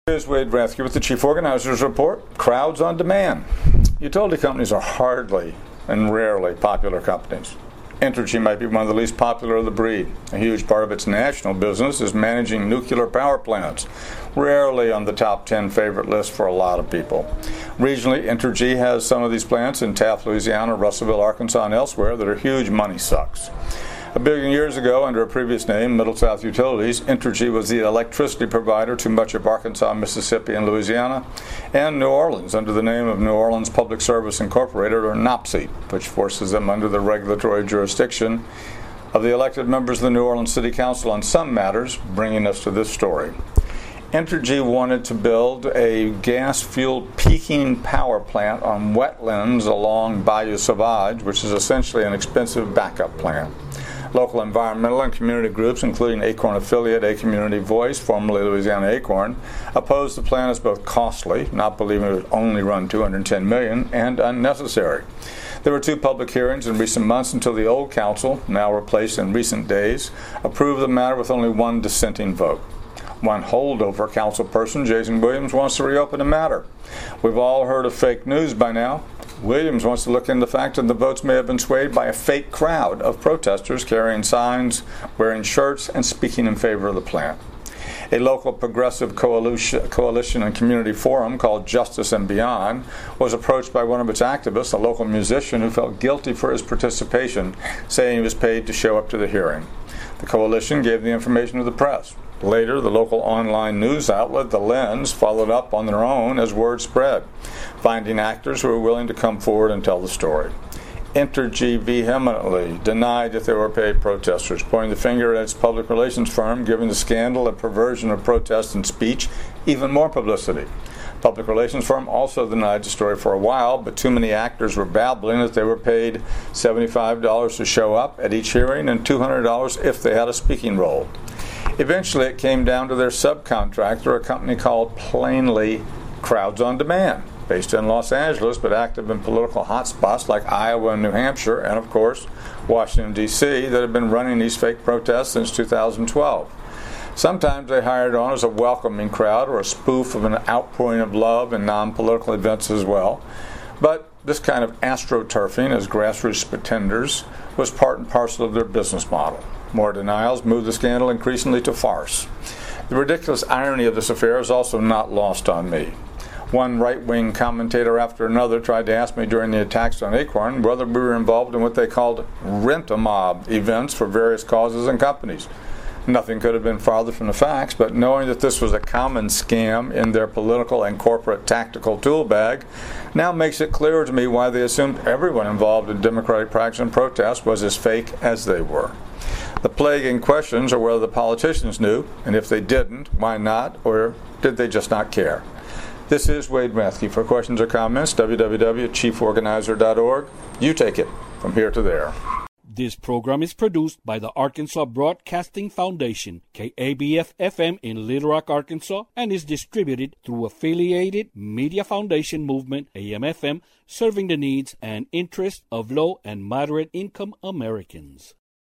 Here's Wade Rathke with the Chief Organizers Report. Crowds on demand. Utility companies are hardly and rarely popular companies. Entergy might be one of the least popular of the breed. A huge part of its national business is managing nuclear power plants, rarely on the top 10 favorite list for a lot of people. Regionally, Entergy has some of these plants in Taft, Louisiana, Russellville, Arkansas, and elsewhere that are huge money sucks. A billion years ago, under a previous name, Middle South Utilities, Entergy was the electricity provider to much of Arkansas, Mississippi, and Louisiana, and New Orleans under the name of New Orleans Public Service Incorporated, or NOPSI, which forces them under the regulatory jurisdiction of the elected members of the New Orleans City Council on some matters, bringing us to this story. Entergy wanted to build a gas-fueled peaking power plant on wetlands along Bayou Sauvage, which is essentially an expensive backup plant. Local environmental and community groups, including Acorn affiliate A Community Voice, formerly Louisiana Acorn, opposed the plan as both costly, not believing it would only run $210 million, and unnecessary. There were two public hearings in recent months until the old council, now replaced in recent days, approved the matter with only one dissenting vote. One holdover council person, Jason Williams, wants to reopen the matter. We've all heard of fake news by now. Williams wants to look into the fact that the votes may have been swayed by a fake crowd of protesters carrying signs, wearing shirts, and speaking in favor of the plant. A local progressive coalition and community forum called Justice and Beyond was approached by one of its activists, a local musician who felt guilty for his participation, saying he was paid to show up to the hearing. The coalition gave the information to the press. Later, the local online news outlet, The Lens, followed up on their own as word spread, finding actors who were willing to come forward and tell the story. Entergy vehemently denied that they were paid protesters, pointing the finger at its public relations firm, giving the scandal and perversion of protest and speech even more publicity. Public relations firm also denied the story for a while, but too many actors were babbling that they were paid $75 to show up at each hearing and $200 if they had a speaking role. Eventually, it came down to their subcontractor, a company called plainly Crowds on Demand, based in Los Angeles but active in political hotspots like Iowa and New Hampshire, and of course, Washington, D.C., that have been running these fake protests since 2012. Sometimes they hired on as a welcoming crowd or a spoof of an outpouring of love in non-political events as well. But this kind of astroturfing as grassroots pretenders was part and parcel of their business model. More denials moved the scandal increasingly to farce. The ridiculous irony of this affair is also not lost on me. One right-wing commentator after another tried to ask me during the attacks on Acorn whether we were involved in what they called rent-a-mob events for various causes and companies. Nothing could have been farther from the facts, but knowing that this was a common scam in their political and corporate tactical tool bag now makes it clearer to me why they assumed everyone involved in democratic practice and protest was as fake as they were. The plaguing questions are whether the politicians knew, and if they didn't, why not, or did they just not care? This is Wade Rathke. For questions or comments, www.chieforganizer.org. You take it from here to there. This program is produced by the Arkansas Broadcasting Foundation, KABF-FM in Little Rock, Arkansas, and is distributed through Affiliated Media Foundation Movement, AM/FM, serving the needs and interests of low and moderate income Americans.